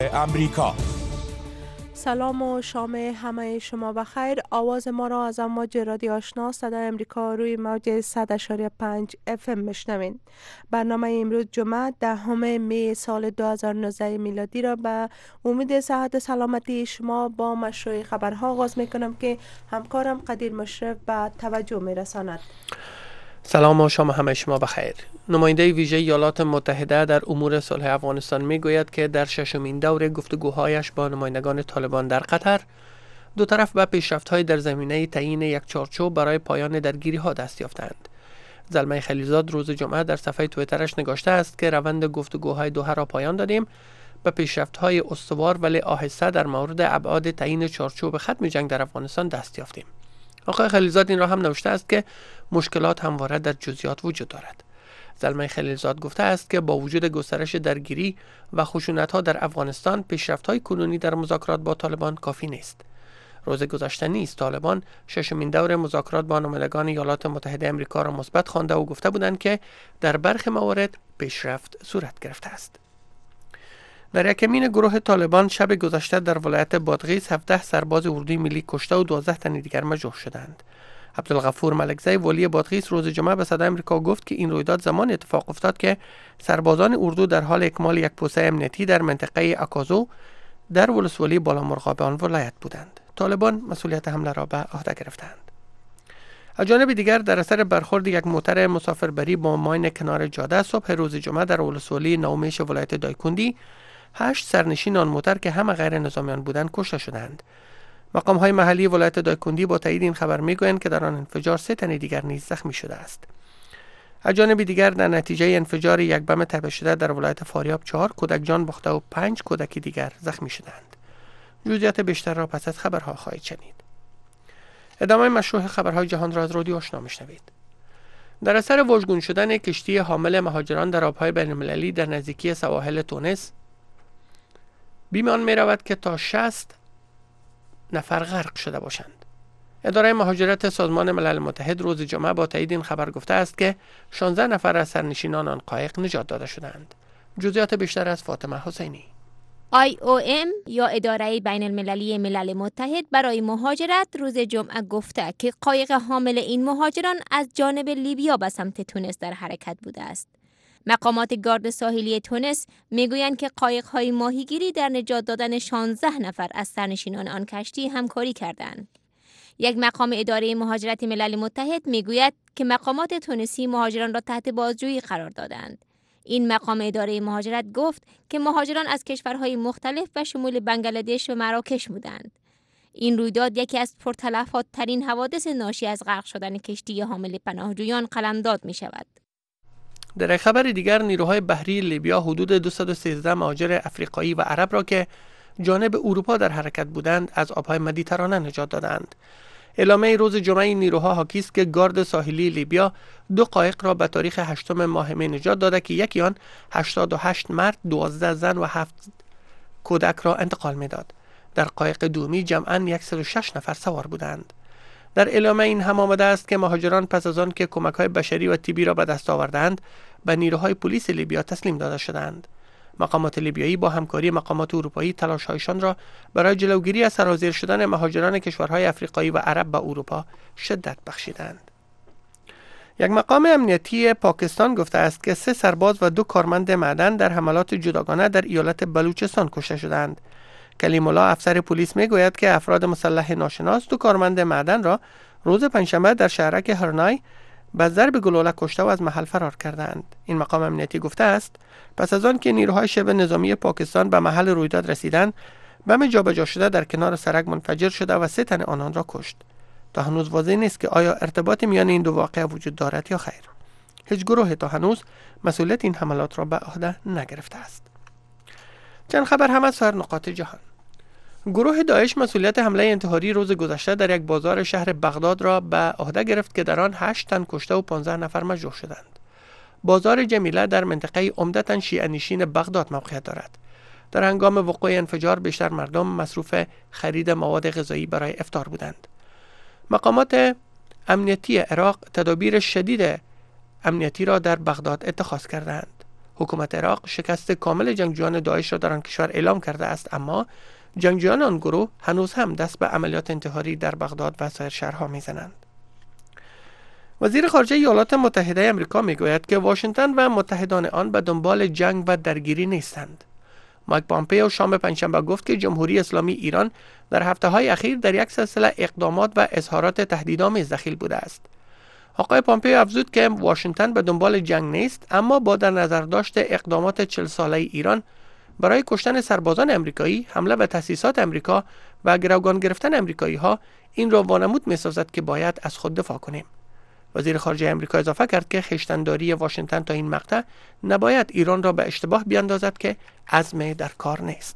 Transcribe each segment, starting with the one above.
امریکا. سلام و شام همه شما بخیر. آواز ما را از امواج رادیو آشنا صدای امریکا روی موج 100.5 FM میشنوین. برنامه امروز جمعه 10 می سال 2019 میلادی را به امید صحت سلامتی شما با مشروع خبرها آغاز میکنم که همکارم قدیر مشرف به توجه میرساند. سلام و شام همه شما بخیر. نماینده ویژه ایالات متحده در امور صلح افغانستان میگوید که در ششمین دور گفتگوهایش با نمایندگان طالبان در قطر، دو طرف به پیشرفت‌های در زمینه تعیین یک چارچوب برای پایان درگیری‌ها دست یافتند. زلمه خلیلزاد روز جمعه در صفحه توییترش نگاشته است که روند گفتگوهای دوحه را پایان دادیم، به پیشرفت‌های استوار ولی آهسته در مورد ابعاد تعیین چارچوب ختم جنگ در افغانستان دست یافتیم. آقای خلیلزاد این را هم نوشته است که مشکلات همواره در جزئیات وجود دارد. زلمه خلیلزاد گفته است که با وجود گسترش درگیری و خشونت‌ها در افغانستان، پیشرفت‌های کنونی در مذاکرات با طالبان کافی نیست. روز گذشته نیز طالبان ششمین دور مذاکرات با نمایندگان ایالات متحده آمریکا را مثبت خوانده و گفته بودند که در برخی موارد پیشرفت صورت گرفته است. در یکمین گروه طالبان شب گذشته در ولایت بادغیس 17 سرباز اردوی ملی کشته و 12 تن دیگر مجروح شدند. عبدالغفور ملکزی والی بادغیس روز جمعه به صدای آمریکا گفت که این رویداد زمان اتفاق افتاد که سربازان اردو در حال اکمال یک پوسته امنیتی در منطقه اکازو در ولسوالی بالامرغاب آن ولایت بودند. طالبان مسئولیت حمله را به عهده گرفتند. از جانب دیگر در اثر برخورد یک موتر مسافربری با ماین کنار جاده صبح روز جمعه در ولسوالی نومیش ولایت دایکندی 8 سرنشین آن موتر که همه غیر نظامیان بودند کشته شدند. مقام‌های محلی ولایت دایکندی با تایید این خبر میگویند که در آن انفجار 3 تن دیگر نیز زخمی شده است. از جانب دیگر در نتیجه انفجار یک بم تپه شده در ولایت فاریاب 4 کودک جان باخته و 5 کودک دیگر زخمی شدند. جزئیات بیشتر را پس از خبرها خواهید شنید. ادامه مشروع خبرهای جهان را از رادیو آشنا میشنوید. در اثر واژگون شدن کشتی حامل مهاجران در آبهای بین‌المللی در نزدیکی سواحل تونس، بیمان می رود که تا 60 نفر غرق شده باشند. اداره مهاجرت سازمان ملل متحد روز جمعه با تایید این خبر گفته است که 16 نفر از سرنشینان آن قایق نجات داده شدند. جزئیات بیشتر از فاطمه حسینی. IOM یا اداره بین المللی ملل متحد برای مهاجرت روز جمعه گفته که قایق حامل این مهاجران از جانب لیبیا به سمت تونس در حرکت بوده است. مقامات گارد ساحلی تونس میگویند که قایق‌های ماهیگیری در نجات دادن 16 نفر از سرنشینان آن کشتی همکاری کردند. یک مقام اداره مهاجرت ملل متحد میگوید که مقامات تونسی مهاجران را تحت بازجویی قرار دادند. این مقام اداره مهاجرت گفت که مهاجران از کشورهای مختلف و شمول بنگلادش و مراکش بودند. این رویداد یکی از پرتلفات ترین حوادث ناشی از غرق شدن کشتی حامل پناهجویان قلمداد می شود. در خبر دیگر نیروهای بحری لیبیا حدود 213 مهاجر افریقایی و عرب را که جانب اروپا در حرکت بودند از آبهای مدیترانه نجات دادند. اعلامیه روز جمعه نیروها حاکی است که گارد ساحلی لیبیا 2 قایق را به تاریخ 8 ماه می نجات داده که یکی آن 88 مرد، 12 زن و 7 کودک را انتقال میداد. در قایق دومی جمعاً 106 نفر سوار بودند. در اعلامیه این هم آمده است که مهاجران پس از آن که کمک‌های بشری و طبی را به دست آوردند به نیروهای پلیس لیبیا تسلیم داده شدند. مقامات لیبیایی با همکاری مقامات اروپایی تلاش‌هایشان را برای جلوگیری از سرازیر شدن مهاجران کشورهای افریقایی و عرب به اروپا شدت بخشیدند. یک مقام امنیتی پاکستان گفته است که 3 سرباز و 2 کارمند معدن در حملات جداگانه در ایالت بلوچستان کشته شدند. کلیم الله افسر پلیس میگوید که افراد مسلح ناشناس 2 کارمند معدن را روز پنجشنبه در شهرک هرنای به ضرب گلوله کشته و از محل فرار کردند. این مقام امنیتی گفته است پس از آن که نیروهای شبه نظامی پاکستان به محل رویداد رسیدند، بم جابجا شده در کنار سرک منفجر شده و 3 تن آنان را کشت. تا هنوز واضح نیست که آیا ارتباطی میان این دو واقعه وجود دارد یا خیر. هیچ گروهی تا هنوز مسئولیت این حملات را به عهده نگرفته است. چند خبر هم از سایر نقاط جهان. گروه داعش مسئولیت حمله انتحاری روز گذشته در یک بازار شهر بغداد را به عهده گرفت که در آن 8 تن کشته و 15 نفر مجروح شدند. بازار جمیله در منطقه عمدتاً شیعه نشین بغداد موقعیت دارد. در هنگام وقوع انفجار بیشتر مردم مصروف خرید مواد غذایی برای افطار بودند. مقامات امنیتی عراق تدابیر شدید امنیتی را در بغداد اتخاذ کردند. حکومت عراق شکست کامل جنگجویان داعش را در آن کشور اعلام کرده است، اما جنگجویان آن گروه هنوز هم دست به عملیات انتحاری در بغداد و سایر شهرها میزنند. وزیر خارجه ایالات متحده آمریکا میگوید که واشنگتن و متحدان آن به دنبال جنگ و درگیری نیستند. مایک پامپئو شام پنجشنبه گفت که جمهوری اسلامی ایران در هفته‌های اخیر در یک سلسله اقدامات و اظهارات تهدیدآمیز دخیل بوده است. آقای پامپئو افزود که واشنگتن به دنبال جنگ نیست، اما با در نظر داشت اقدامات 40 ساله ایران برای کشتن سربازان آمریکایی، حمله به تأسیسات آمریکا و گروگان گرفتن آمریکایی‌ها این را وانمود می‌سازد که باید از خود دفاع کنیم. وزیر خارجه آمریکا اضافه کرد که خویشتن‌داری واشنگتن تا این مقطع نباید ایران را به اشتباه بیاندازد که عزم در کار نیست.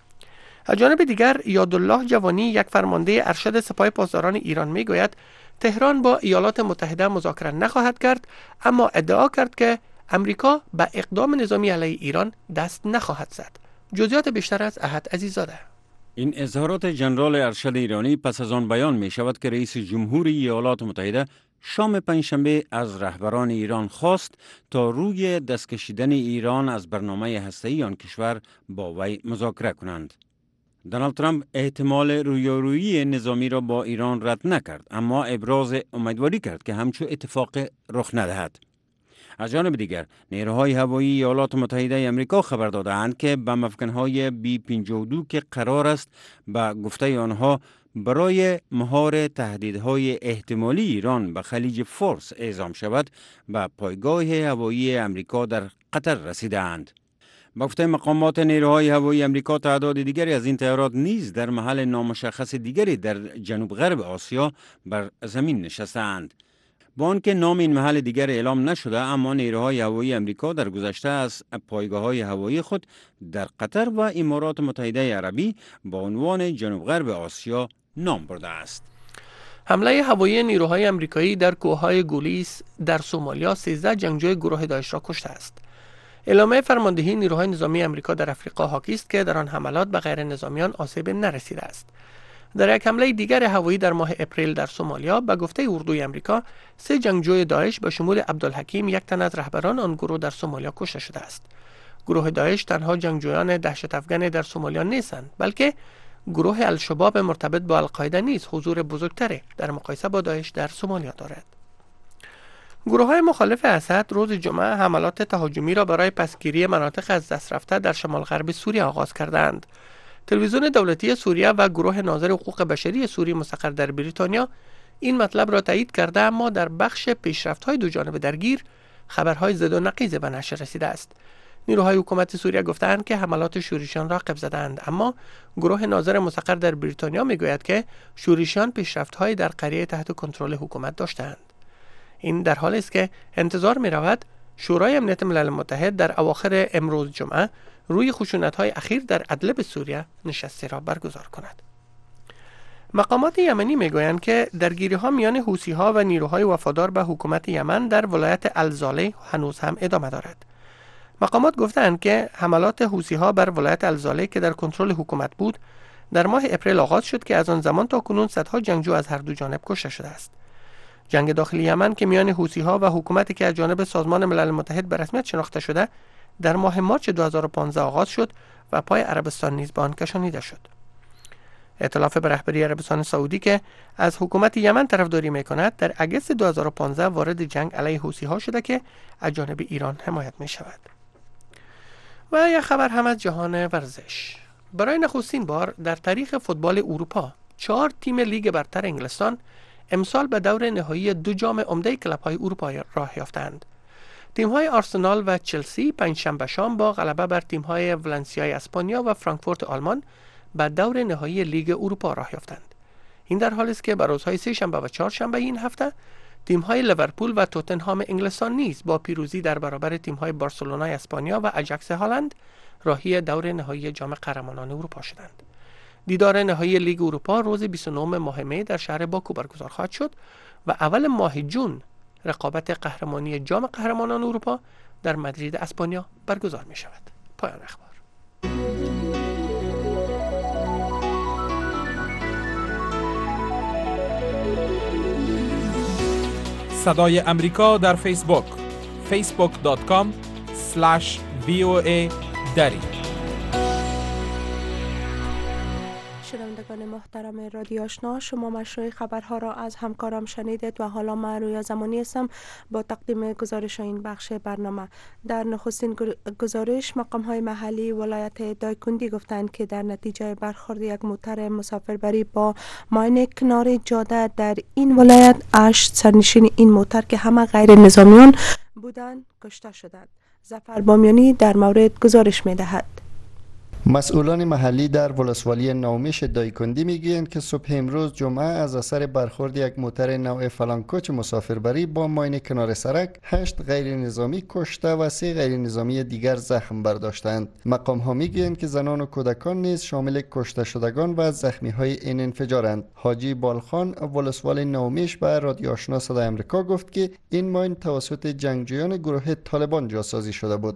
از جانب دیگر یادالله جوانی، یک فرمانده ارشد سپاه پاسداران ایران میگوید تهران با ایالات متحده مذاکره نخواهد کرد، اما ادعا کرد که امریکا به اقدام نظامی علیه ایران دست نخواهد زد. جزئیات بیشتر از احد عزیزاده. این اظهارات جنرال ارشد ایرانی پس از آن بیان می شود که رئیس جمهوری ایالات متحده شام پنجشنبه از رهبران ایران خواست تا روی دست کشیدن ایران از برنامه هسته‌ای آن کشور با وی مذاکره کنند. دونالد ترامپ احتمال رویارویی نظامی را با ایران رد نکرد، اما ابراز امیدواری کرد که همچون اتفاق رخ ندهد. از جانب دیگر نیروهای هوایی ایالات متحده آمریکا خبر دادند که بم افکنهای B-52 که قرار است به گفته آنها برای مهار تهدیدهای احتمالی ایران به خلیج فارس اعزام شود به پایگاه هوایی آمریکا در قطر رسیدند. با گفته مقامات نیروهای هوایی آمریکا تعداد دیگری از این طیارات نیز در محل نامشخص دیگری در جنوب غرب آسیا بر زمین نشستند. با آنکه نام این محل دیگر اعلام نشده، اما نیروهای هوایی آمریکا در گذشته از پایگاه‌های هوایی خود در قطر و امارات متحده عربی با عنوان جنوب غرب آسیا نام برده است. حمله هوایی نیروهای آمریکایی در کوههای گولیس در سومالیا 13 جنگجوی گروه داعش را کشته است. اعلامیه فرماندهی نیروهای نظامی آمریکا در افریقا حاکی است که در آن حملات به غیر نظامیان آسیب نرسیده است. در یک حمله دیگر هوایی در ماه اپریل در سومالیا به گفته اردوی آمریکا 3 جنگجوی داعش به شمول عبدالحکیم، یک تن از رهبران آن گروه در سومالیا کشته شده است. گروه داعش تنها جنگجویان دهشت افغان در سومالیا نیستند، بلکه گروه الشباب مرتبط با القاعده نیز حضور بزرگتری در مقایسه با داعش در سومالیا دارد. گروه‌های مخالف اسد روز جمعه حملات تهاجمی را برای پسگیری مناطق از دست رفته در شمال غرب سوریه آغاز کردند. تلویزیون دولتی سوریه و گروه ناظر حقوق بشری سوریه مستقر در بریتانیا این مطلب را تایید کرده، اما در بخش پیشرفت‌های دو جانبه درگیر خبرهای زد و نقیض به نشر رسیده است. نیروهای حکومت سوریه گفتند که حملات شورشیان را قب زدند، اما گروه ناظر مستقر در بریتانیا میگوید که شورشیان پیشرفت‌های در قریه تحت کنترل حکومت داشتند. این در حالی است که انتظار می‌رود شورای امنیت ملل متحد در اواخر امروز جمعه روی خشونت‌های اخیر در ادلب سوریه نشستی را برگزار کند. مقامات یمنی میگویند که درگیری‌ها میان حوثی‌ها و نیروهای وفادار به حکومت یمن در ولایت الزاله هنوز هم ادامه دارد. مقامات گفتند که حملات حوثی‌ها بر ولایت الزاله که در کنترل حکومت بود در ماه اپریل آغاز شد که از آن زمان تا کنون صدها جنگجو از هر دو جانب کشته شده است. جنگ داخلی یمن که میان حوثی‌ها و حکومتی که از جانب سازمان ملل متحد به رسمیت شناخته شده در ماه مارچ 2015 آغاز شد و پای عربستان نیز به آن کشانیده شد. ائتلاف به رهبری عربستان سعودی که از حکومت یمن طرفداری می‌کند در اگست 2015 وارد جنگ علیه حوثی‌ها شده که از جانب ایران حمایت می‌شود. و یک خبر هم از جهان ورزش. برای نخستین بار در تاریخ فوتبال اروپا 4 تیم لیگ برتر انگلستان امسال به دور نهایی 2 جام عمده کلب‌های اروپا راه یافتند. تیم‌های آرسنال و چلسی پنجشنبه شام با غلبه بر تیم‌های ولنسیای اسپانیا و فرانکفورت آلمان به دور نهایی لیگ اروپا راه یافتند. این در حالی است که بر روزهای سه شنبه و چهارشنبه این هفته تیم‌های لیورپول و توتنهام انگلستان نیز با پیروزی در برابر تیم‌های بارسلونای اسپانیا و اجاکس هلند راهی دور نهایی جام قهرمانان اروپا شدند. دیدار نهایی لیگ اروپا روز 29 ماه می در شهر باکو برگزار خواهد شد و اول ماه جون رقابت قهرمانی جام قهرمانان اروپا در مادرید اسپانیا برگزار می شود. پایان اخبار. صدای امریکا در فیسبوک facebook.com/voa VOA دری. شنوندگان محترم رادیو آشنا، شما مشروع خبرها را از همکارم شنیدید و حالا من رویا زمانی هستم با تقدیم گزارش این بخش برنامه. در نخستین گزارش، مقام‌های محلی ولایت دایکندی گفتند که در نتیجه برخورد یک موتر مسافربری با ماین کنار جاده در این ولایت 8 سرنشین این موتر که همه غیر نظامیان بودند کشته شدند. ظفر بامیانی در مورد گزارش می‌دهد. مسئولان محلی در ولسوالی نومیش دایکندی میگویند که صبح امروز جمعه از اثر برخورد یک موتر نوع فلانکوچ مسافربری با ماین کنار سرک 8 غیر نظامی کشته و 3 غیر نظامی دیگر زخم برداشتند. مقام ها میگویند که زنان و کودکان نیز شامل کشته شدگان و زخمی های این انفجارند. حاجی بالخان ولسوال نومیش به رادیو آشنا صدای آمریکا گفت که این ماین توسط جنگجویان گروه طالبان جاسازی شده بود.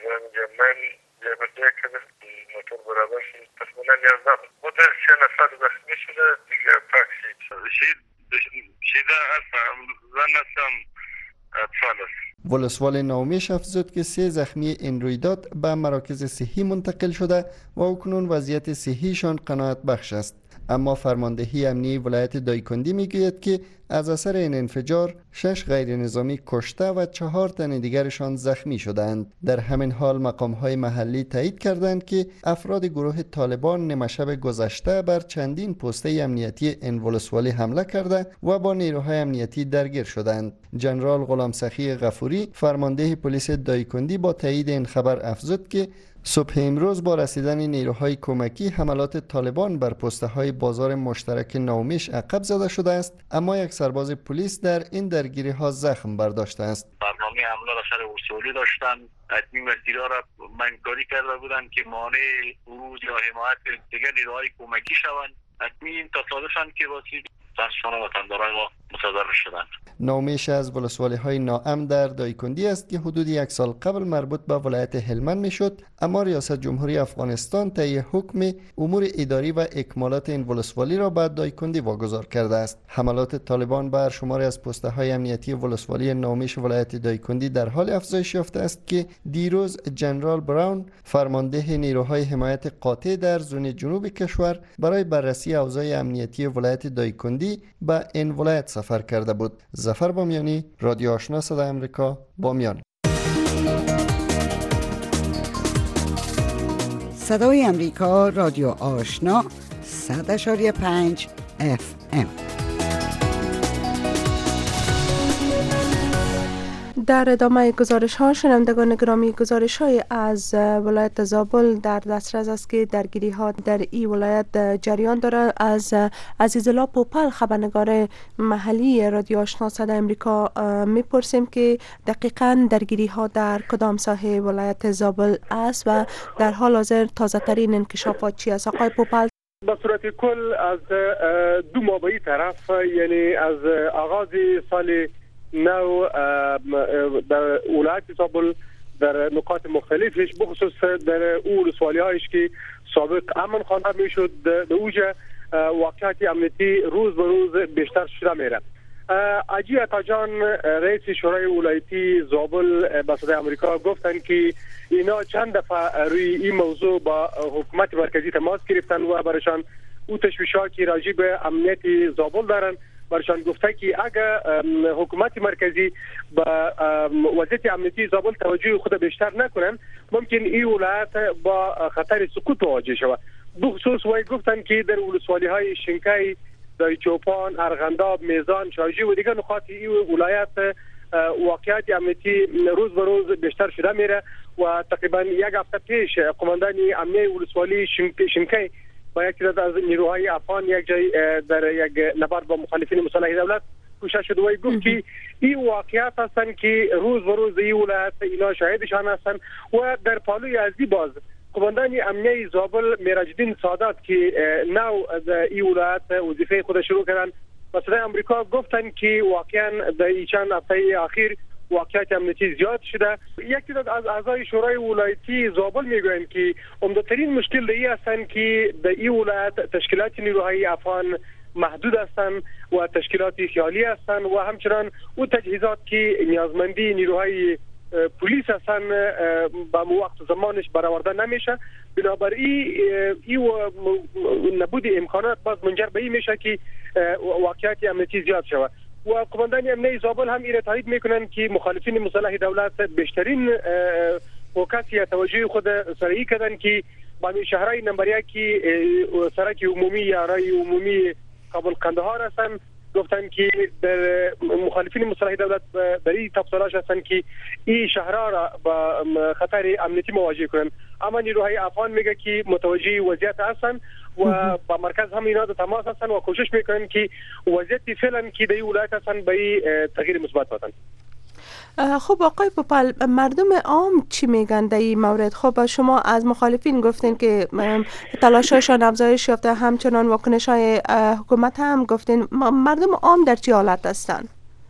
برابر شد. تقریبا 11 موتر 3 نفر زخمی شده، دیگه پاک شده هستم، زن هستم، اطفال است. ولسوال نومیش افزود که 3 زخمی این رویداد به مراکز صحی منتقل شده و اکنون وضعیت صحیشان قناعت بخش است. اما فرماندهی امنی ولایت دایکندی میگوید که از اثر این انفجار 6 غیر نظامی کشته و 4 تن دیگرشان زخمی شدند. در همین حال مقام‌های محلی تایید کردند که افراد گروه طالبان نیمه شب گذشته بر چندین پسته امنیتی این ولسوالی حمله کرده و با نیروهای امنیتی درگیر شدند. جنرال غلام سخی غفوری فرمانده پلیس دایکندی با تایید این خبر افزود که صبح امروز با رسیدن نیروهای کمکی حملات طالبان بر پسته‌های بازار مشترک نومیش عقب زده شده است، اما یک سرباز پلیس در این درگیری‌ها زخم برداشته است. برنامه حمله را سر اصولی داشتند، ادمی مسیرها را منکاری کرده بودند که مانع ورود یا حمایت دیگر نیروهای کمکی شوند. ادمی این تصادفاً که واسه ترسان وطنداران ما متصدر شدند. نومیش از ولسوالی های ناامن در دایکندی است که حدود 1 سال قبل مربوط به ولایت هلمند میشد، اما ریاست جمهوری افغانستان طی حکم امور اداری و اکمالات این ولسوالی را به دایکندی واگذار کرده است. حملات طالبان بر شماری از پسته های امنیتی ولسوالی نومیش ولایت دایکندی در حال افزایش یافته است که دیروز جنرال براون فرمانده نیروهای حمایت قاطع در زون جنوب کشور برای بررسی اوضاع امنیتی ولایت دایکندی به این ولایت سفر کرده بود. ظفر بامیانی، رادیو آشنا صدای آمریکا، بامیان. صدای آمریکا، رادیو آشنا 100.5 FM. در ادامه گزارش ها، شنوندگان گرامی، گزارش های از ولایت زابل در دسترس است که درگیری ها در این ولایت جریان دارد. از عزیزالله پوپل خبرنگار محلی رادیو آشنا صدای امریکا میپرسیم که دقیقاً درگیری ها در کدام ساحه ولایت زابل است و در حال حاضر تازه ترین انکشافات چی است؟ آقای پوپل. به صورت کل از 2 ماه به این طرف، یعنی از آغاز سال نو در ولایت زابل در نقاط مختلفش، بخصوص در اون ولسوالی هایش که سابق امن خوانده میشد، در اوجه واقعیت امنیتی روز به روز بیشتر شده میره. اجی عطاجان رئیس شورای ولایتی زابل به صدای آمریکا گفتن که اینا چند دفعه روی این موضوع با حکومت مرکزی تماس گرفتن و برایشان او تشویشات که راجع به امنیت زابل دارن برشان گفته که اگر حکومت مرکزی با وضعیت امنیتی زابل توجه خود بیشتر نکنن، ممکن این ولایت با خطر سقوط مواجه شود. بخصوص وای گفتن که در ولسوالی های شنکای، دای چوپان، ارغنداب، میزان، شارجی و دیگر نقاط این ولایت واقعیت امنیتی روز به روز بیشتر شده میره و تقریبا 1 هفته پیش قماندان امنیه ولسوالی شنکای با یک تعداد از نیروهای افغان یک جای در یک نبرد با مخالفین مسلح دولت کشته شد و گفت که این واقعیت هستند که روز به روز این ولایت اینا شاهدشان هستند و در پالوی ازی باز قماندان امنیه زابل میراجالدین سادات که نو این ولایت وظیفه خود شروع کردن و صدای آمریکا گفتن که واقعا در این چند هفته اخیر واقعیت امنیتی زیاد شده. یک تعداد از اعضای شورای ولایتی زابل میگویند که عمده‌ترین مشکل این هستند که در این ولایت تشکیلات نیروهای افغان محدود هستند و تشکیلات خیالی هستند و همچنان او تجهیزات که نیازمندی نیروهای پلیس اصلا با وقت زمانش برآورده نمیشه. بنابراین این نبود امکانات باز منجر به این میشه که واقعیت امنیتی زیاد شود. و قماندان امنیتی زابل هم این تایید میکنن که مخالفین مسلح دولت بیشترین فوکس یا توجه خود سریع کردن که با شهرهای نمبر 1 سرک عمومی یا راه عمومی کابل قندهار هستند. گفتن که در مخالفین مسلح دولت برای تفصیلات هستن که این شهرها را با خطر امنیتی مواجه کنن. اما نیروهای افغان میگه که متوجه وضعیت هستن و با مرکز هم اینا تماس هستن و کوشش میکنن که وضعیت فعلا که در این ولایت هستن به تغییر مثبت بدن. خب آقای پوپل، مردم عام چی میگن در این مورد؟ خب شما از مخالفین گفتین که تلاششان افزایش یافته، همچنان واکنش های حکومت هم گفتین. مردم عام در چی حالت هستن؟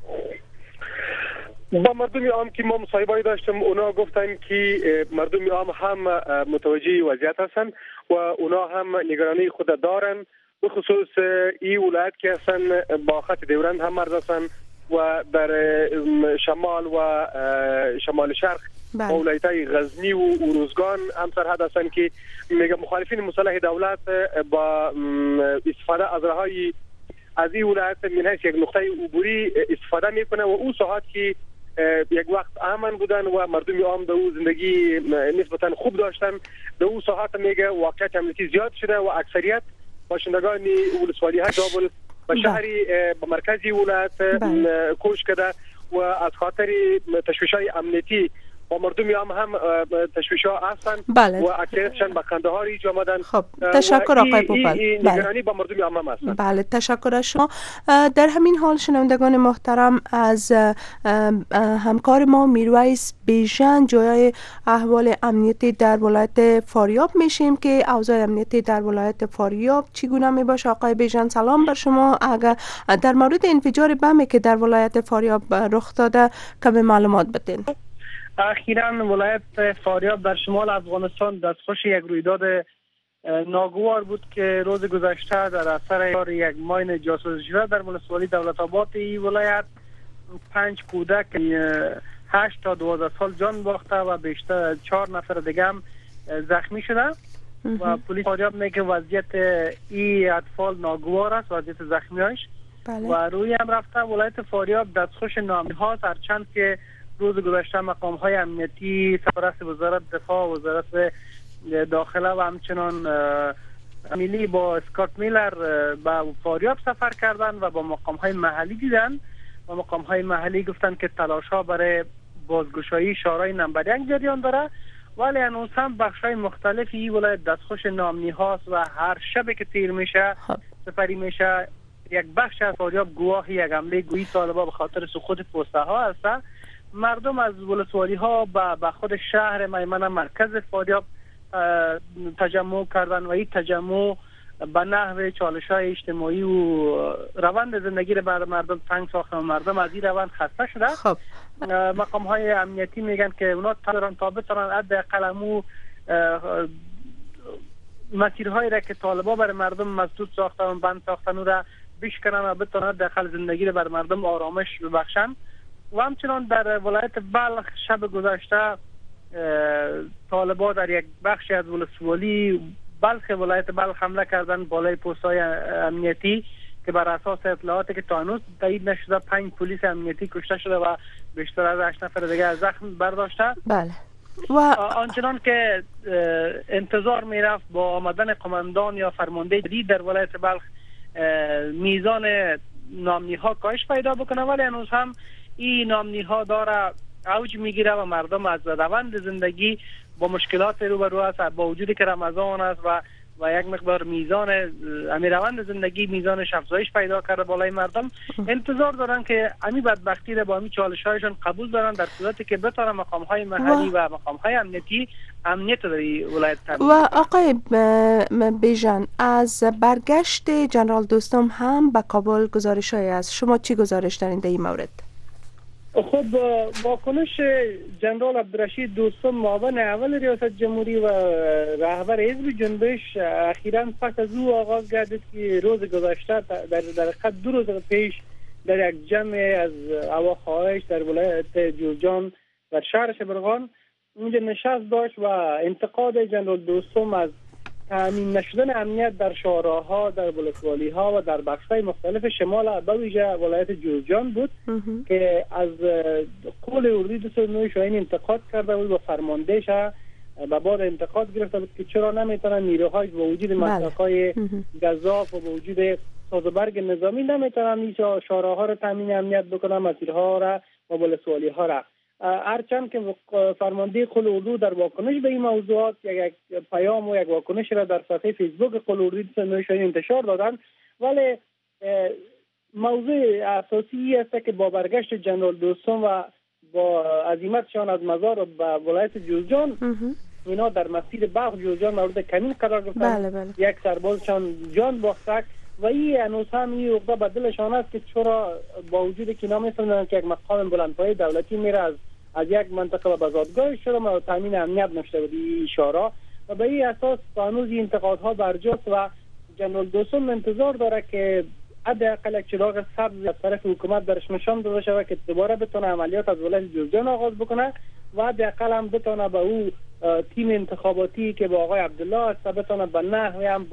با مردم عام که ما مصاحبه داشتم اونا گفتن که مردم عام هم متوجه وضعیت هستن و اونا هم نگرانی خود دارن، بخصوص این ولایت که هستن با خط دیورند هم مرز هستن و در شمال و شمال شرق ولایت‌های غزنی و اروزگان هم سرحد هستند که میگه مخالفین مسلح دولت با استفاده از راههای از این ولایت من حیث یک نقطه عبوری استفاده میکنه و اون ساحات که یک وقت امن بودن و مردم عام در اون زندگی نسبتا خوب داشتن، در اون ساحات میگه واقعیت امنیتی زیاد شده و اکثریت باشندگان ولسوالی‌های زابل به شهری به مرکزی ولایت کوچ کرده و از خاطر تشویش‌های امنیتی و مردم هم تشویش‌ها هستن و اکثریتشان به قندهار آمدن. خب تشکر آقای پوپل. نگرانی با مردم هم هستن. بله تشکر از شما. در همین حال شنوندگان محترم، از همکار ما میرویس بیژن جویای احوال امنیتی در ولایت فاریاب میشیم که اوضاع امنیتی در ولایت فاریاب چگونه می باشه. آقای بیژن سلام بر شما. اگر در مورد انفجار بمی که در ولایت فاریاب رخ داده کمی معلومات بدین. اخیراً ولایت فاریاب در شمال افغانستان دستخوش یک رویداد ناگوار بود که روز گذشته در اثر یک ماین جاسوسی شده در ولسوالی دولت آباد این ولایت 5 کودک 8 تا 12 سال جان باخته و بیشتر 4 نفر دیگه هم زخمی شده و پلیس فاریاب میگه وضعیت این اطفال ناگوار است، وضعیت زخمی‌هاش. و روی هم رفته ولایت فاریاب دستخوش نامی هاست، هرچند که روز گذشته مقام های امنیتی سرپرست وزارت دفاع، وزارت داخله و همچنان ملی با اسکات میلر به فاریاب سفر کردن و با مقام های محلی دیدن و مقام های محلی گفتن که تلاش ها برای بازگشایی شارع نمبر 1 جریان داره، ولی هنوز هم بخش های مختلفی ولایت دستخوش نامنی هاست و هر شب که تیر میشه سپری میشه یک بخش از فاریاب گواه یک حمله گویی طالبان به خاطر سقوط پوسته ها هست. مردم از ولسوالی ها به خود شهر میمنه مرکز فاریاب تجمع کردن و این تجمع به نحو چالش های اجتماعی و روند زندگی را بر مردم تنگ ساخته و مردم از این روند خسته شده. خب مقام های امنیتی میگن که اونا تا بتونن حداقل امو مسیرهایی را که طالبا بر مردم مسدود ساختن و بند ساختن او را بشکنن و بتونن حداقل زندگی را بر مردم آرامش ببخشن. و همچنان در ولایت بلخ شب گذشته طالبان در یک بخشی از ولسوالی بلخ ولایت بلخ حمله کردن بالای پست‌های امنیتی که بر اساس اطلاعاتی که تا هنوز تایید نشده 5 پلیس امنیتی کشته شده و بیشتر از 8 نفر دیگه از زخم برداشته. بله. و آنچنان که انتظار میرفت با آمدن قماندان یا فرمانده جدید در ولایت بلخ میزان نامنی ها کاهش پیدا بکنه، ولی هنوز هم این نامنی ها داره اوج میگیره و مردم از روند زندگی با مشکلات روبرو است، با وجودی که رمضان است و یک مقدار میزان روند زندگی میزانش افزایش پیدا کرده بالای مردم انتظار دارن که امی بدبختی را با امی چالش هایشان قبول دارن در صورتی که بتونن مقام های محلی و مقام های امنیتی امنیت در ولایت تامین. و آقای بیژن، از برگشت جنرال دوستم هم به کابل گزارش های است، شما چی گزارش دارین در این مورد؟ خب واکنش جنرال عبدالرشید دوستم معاون اول ریاست جمهوری و رهبر حزب جنبش اخیراً پس از او آغاز گردید که روز گذشته در حقیقت 2 روز پیش در یک جمع از هواخواهش در ولایت جوزجان در شهر شبرغان اونجا نشست داشت و انتقاد جنرال دوستم از تامین نشدن امنیت در شهرها، در ولسوالی‌ها و در بخش‌های مختلف شمال به ویژه ولایت جوزجان بود که از قول اردوی 209 شاهین انتقاد کرده بود و فرماندهش به بار انتقاد گرفته بود که چرا نمیتونن نیروهای با وجود مسلک‌های گزاف و با وجود سازوبرگ نظامی نمیتونن این شهرها را تامین امنیت بکنن، مسیرها را و ولسوالی‌ها را. هرچند که فرمانده قل اردو در واکنش به این موضوعات یک پیام و یک واکنش را در صفحه فیسبوک قل اردو 209 شاهین انتشار دادند، ولی موضوع اساسی است که با برگشت جنرال دوستم و با عزیمتشان از مزار به ولایت جوزجان اینا در مسیر بلخ جوزجان مورد کمین قرار گرفتند. یک سربازشان جان باخته و این هنوز هم این عقده به دلشان است که چرا با وجود که اینا می‌فهمند که یک مقام بلندپایه دولتی میره از یک منطقه به بازداشتگاه شما تامین امنیت نشده بود این اشاره و به این اساس هنوز این انتقادها برجاست و جنرال دوستم انتظار داره که حداقل یک چراغ سبز از طرف حکومت درش نشان داده شود که دوباره بتونه عملیات از ولایت جوزجان آغاز بکنه و حداقل هم بتونه به او تیم انتخاباتی که با آقای عبدالله است بتونه به نحوی هم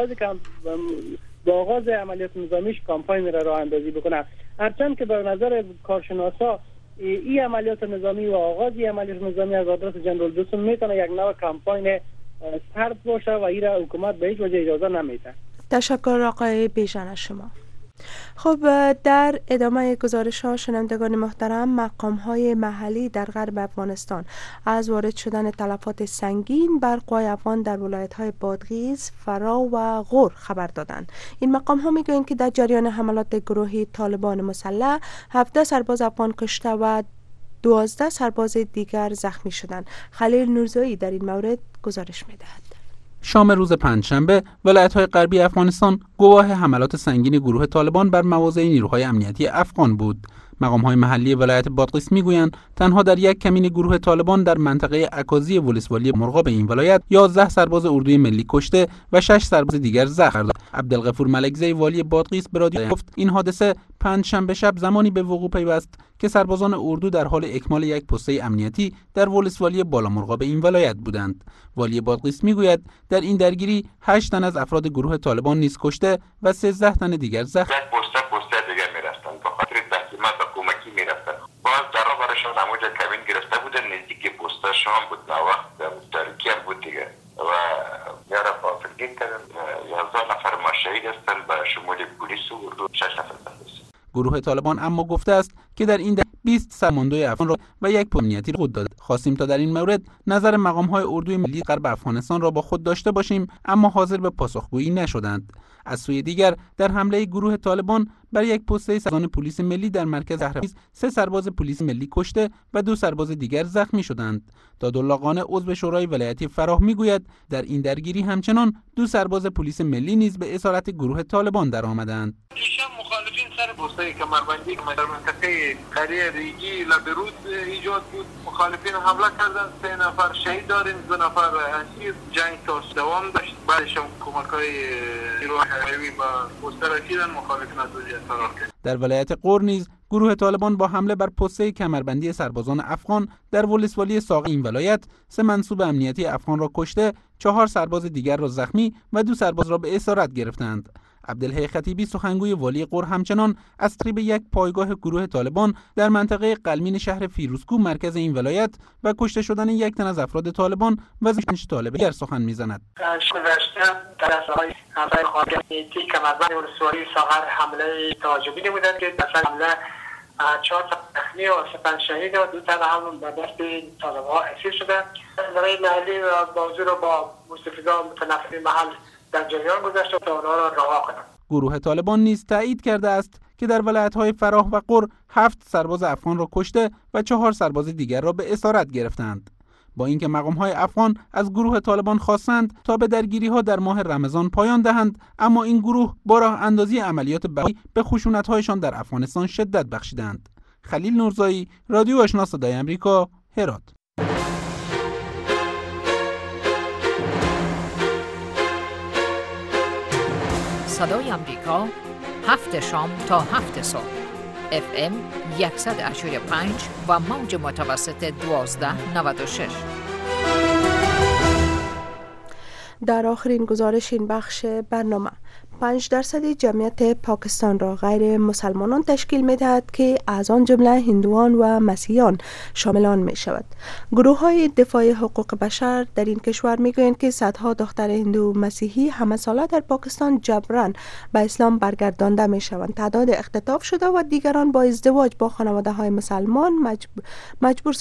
با آغاز عملیات نظامیش کامپاین را راه اندازی بکنه. هرچند که به نظر کارشناسا این عملیات نظامی و آغاز عملیات نظامی از آدرس جنرال دوستم میتونه یک نوع کامپاین سرد باشه و این را حکومت به هیچ وجه اجازه نمیده. تشکر آقای بیژن از شما. خب در ادامه گزارش ها شنوندگان محترم، مقام های محلی در غرب افغانستان از وارد شدن تلفات سنگین بر قوای افغان در ولایت های بادغیس، فرا و غور خبر دادند. این مقام ها میگویند که در جریان حملات گروهی طالبان مسلح 17 سرباز افغان کشته و 12 سرباز دیگر زخمی شدند. خلیل نورزایی در این مورد گزارش میدهد. شام روز پنجشنبه ولایت‌های غربی افغانستان گواه حملات سنگین گروه طالبان بر مواضع نیروهای امنیتی افغان بود. مقام‌های محلی ولایت بادغیس میگویند تنها در یک کمین گروه طالبان در منطقه عکازی ولسوالی مرغاب این ولایت 11 سرباز اردوی ملی کشته و 6 سرباز دیگر زخمی داد. عبدالغفور ملکزی والی بادغیس به رادیو گفت این حادثه پنجشنبه شب زمانی به وقوع پیوست که سربازان اردو در حال اکمال یک پسته امنیتی در ولسوالی بالامرغاب این ولایت بودند. والی بادغیس میگوید در این درگیری 8 تن از افراد گروه طالبان نیز کشته و 13 تن دیگر زخمی شام بود نه وقت تاریکی هم بود دیگه و یارا فافرگین کردن 11 نفر ما شهید هستن به شمول پلیس و اردو 6 نفر بندست. گروه طالبان اما گفته است که در این 20 سرماندوی افغان را و یک امنیتی خود داده. خواستیم تا در این مورد نظر مقام‌های اردوی ملی غرب افغانستان را با خود داشته باشیم اما حاضر به پاسخگویی نشدند. از سوی دیگر در حمله گروه طالبان بر یک پسته سربازان پلیس ملی در مرکز زهرآباد 3 سرباز پلیس ملی کشته و 2 سرباز دیگر زخمی شدند. دادالله قانع عضو شورای ولایتی فراه میگوید در این درگیری همچنان 2 سرباز پلیس ملی نیز به اسارت گروه طالبان درآمدند. مخالفین سر پسته کمربندی در منطقه قریه ریگی لبرود ایجاد بود. مخالفین حمله کردند، 3 نفر شهید داریم، 2 نفر اسیر. جنگ تا دوام داشت. بعدش هم کمک‌های نیروهای هوایی با پسته رسیدن، مخالفین از وضعیت فرار کردند. در ولایت غور نیز گروه طالبان با حمله بر پسته کمربندی سربازان افغان در ولسوالی ساقی این ولایت 3 منصوب امنیتی افغان را کشته، 4 سرباز دیگر را زخمی و 2 سرباز را به اسارت گرفتند. عبدالحی خطیبی سخنگوی والی غور همچنان از تخریب یک پایگاه گروه طالبان در منطقه قلمین شهر فیروزکو مرکز این ولایت و کشته شدن 1 تن از افراد طالبان و 5 طالب دیگر سخن می‌زند. کمربند ولسوالی ساغر حمله تعجبی نمودند که در حمله 4 زخمی و 5 شهید و 2 تن هم به دست طالب‌ها اسیر شدند. اداره محلی موضوع را با مستفیدان متنفرین محل در جریان گذاشته تا آنها را رها کنند. گروه طالبان نیز تایید کرده است که در ولایت‌های فراه و غور 7 سرباز افغان را کشته و 4 سرباز دیگر را به اسارت گرفتند. با اینکه مقام‌های افغان از گروه طالبان خواستند تا به درگیری‌ها در ماه رمضان پایان دهند، اما این گروه با راه اندازی عملیات بهایی به خشونت‌هایشان در افغانستان شدت بخشیدند. خلیل نورزایی، رادیو آشنا صدای آمریکا، هرات. صدای آمریکا 7 شام تا 7 صبح. FM 100.5 و موج متوسط 1296. در آخرین گزارش این بخش برنامه 5% جمعیت پاکستان را غیر مسلمانان تشکیل می دهد که از آن جمله هندوان و مسیحیان شامل آن می شود. گروه های دفاع حقوق بشر در این کشور می گویند که صدها دختر هندو و مسیحی همه ساله در پاکستان جبران به اسلام برگردانده می شوند. تعداد اختطاف شده و دیگران با ازدواج با خانواده های مسلمان مجبور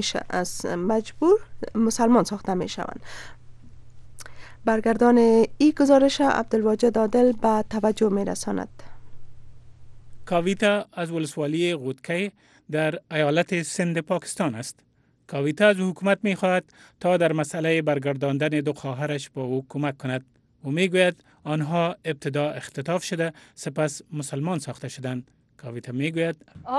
مسلمان ساخته می شوند. برگردان این گزارش عبدالواجد عادل به توجه می رساند. کاویتا از ولسوالی غودکی در ایالت سند پاکستان است. کاویتا از حکومت می خواهد تا در مسئله برگرداندن دو خواهرش با او کمک کند. او می گوید آنها ابتدا اختطاف شده سپس مسلمان ساخته شدند. کاویتا می گوید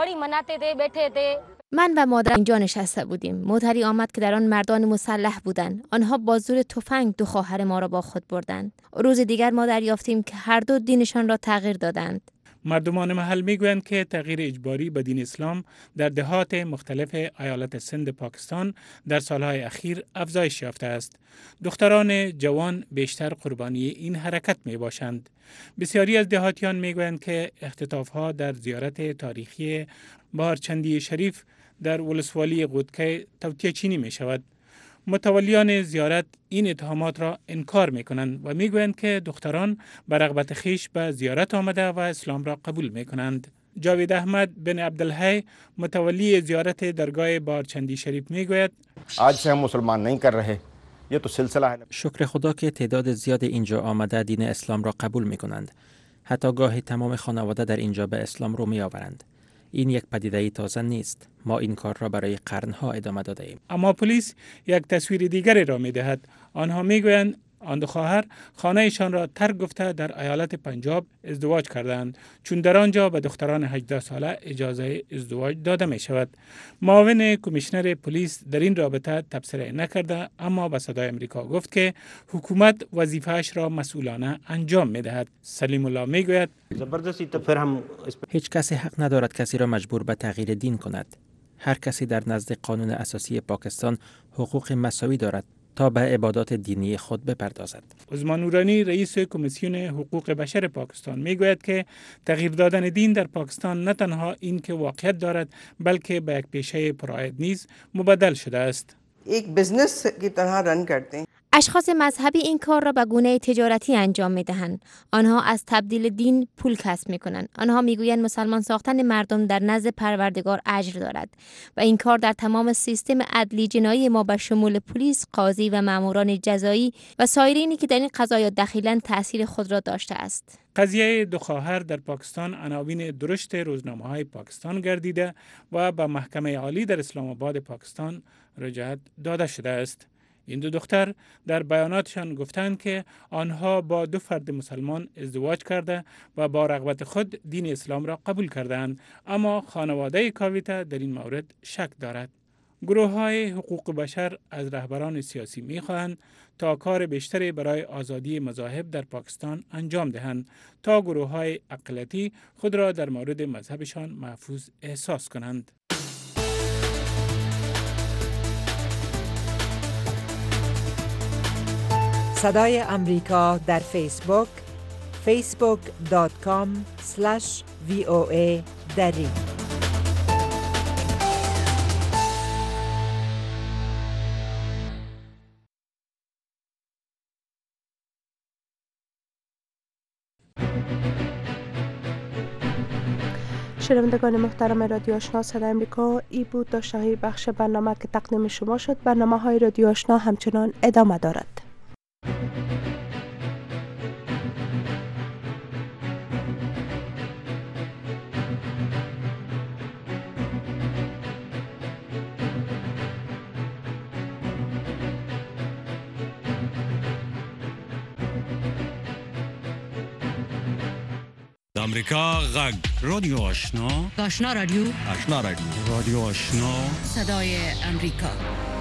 من و مادر اینجا نشسته بودیم. موتری آمد که در آن مردان مسلح بودند. آنها با زور تفنگ دو خواهر ما را با خود بردند. روز دیگر ما دریافتیم که هر دو دینشان را تغییر دادند. مردمان محل میگویند که تغییر اجباری به دین اسلام در دهات مختلف ایالت سند پاکستان در سالهای اخیر افزایش یافته است. دختران جوان بیشتر قربانی این حرکت می باشند. بسیاری از دهاتیان میگویند که اختطافها در زیارت تاریخی بارچندی شریف در ولسوالی غودکی توطئه چینی می شود. متولیان زیارت این اتهامات را انکار می کنند و می گویند که دختران به رغبت خویش به زیارت آمده و اسلام را قبول می کنند. جاوید احمد بن عبدالحی متولی زیارت درگاه بارچندی شریف می گوید آج سے ہم مسلمان نہیں کر رہے یہ تو سلسلہ ہے. شکر خدا که تعداد زیاد اینجا آمده دین اسلام را قبول می کنند. حتی گاهی تمام خانواده در اینجا به اسلام رو می آورند. این یک پدیده تازه نیست. ما این کار را برای قرنها ادامه داده ایم. اما پلیس یک تصویر دیگری را می دهد. آنها می گویند آن دو خواهر خانه‌شان را ترک گفته در ایالت پنجاب ازدواج کردند چون در آنجا به دختران 18 ساله اجازه ازدواج داده می شود. معاون کمیشنر پلیس در این رابطه تبصره نکرده اما به صدای امریکا گفت که حکومت وظیفه‌اش را مسئولانه انجام می دهد. سلیم الله می گوید هیچ کسی حق ندارد کسی را مجبور به تغییر دین کند. هر کسی در نزد قانون اساسی پاکستان حقوق مساوی دارد تا به عبادات دینی خود بپردازد. عثمان نورانی رئیس کمیسیون حقوق بشر پاکستان میگوید که تغییر دادن دین در پاکستان نه تنها این که واقعیت دارد بلکه به یک پیشه پرآید نیز مبدل شده است. یک بزنس کی طرح رن کرتے ہیں. اشخاص مذهبی این کار را به گونه تجارتی انجام می دهند. آنها از تبدیل دین پول کسب می کنند. آنها می گویند مسلمان ساختن مردم در نزد پروردگار اجر دارد و این کار در تمام سیستم عدلی جنایی ما به شمول پلیس، قاضی و ماموران جزایی و سایرینی که در این قضایا دخیلند تأثیر خود را داشته است. قضیه دو خواهر در پاکستان عناوین درشت روزنامه‌های پاکستان گردیده و به محکمه عالی در اسلام آباد پاکستان رجعت داده شده است. این دو دختر در بیاناتشان گفتند که آنها با دو فرد مسلمان ازدواج کرده و با رغبت خود دین اسلام را قبول کردند، اما خانواده کاویتا در این مورد شک دارد. گروه‌های حقوق بشر از رهبران سیاسی می‌خواهند تا کار بیشتری برای آزادی مذاهب در پاکستان انجام دهند تا گروه‌های اقلیتی خود را در مورد مذهبشان محفوظ احساس کنند. صدای امریکا در فیسبوک facebook.com/VOA دری. شنوندگان محترم رادیو آشنا صدای امریکا، ای بود داشته‌های بخش برنامه که تقدیم شما شد. برنامه‌های رادیو آشنا همچنان ادامه دارد. امریکا غږ رادیو آشنا آشنا رادیو رادیو آشنا صدای امریکا.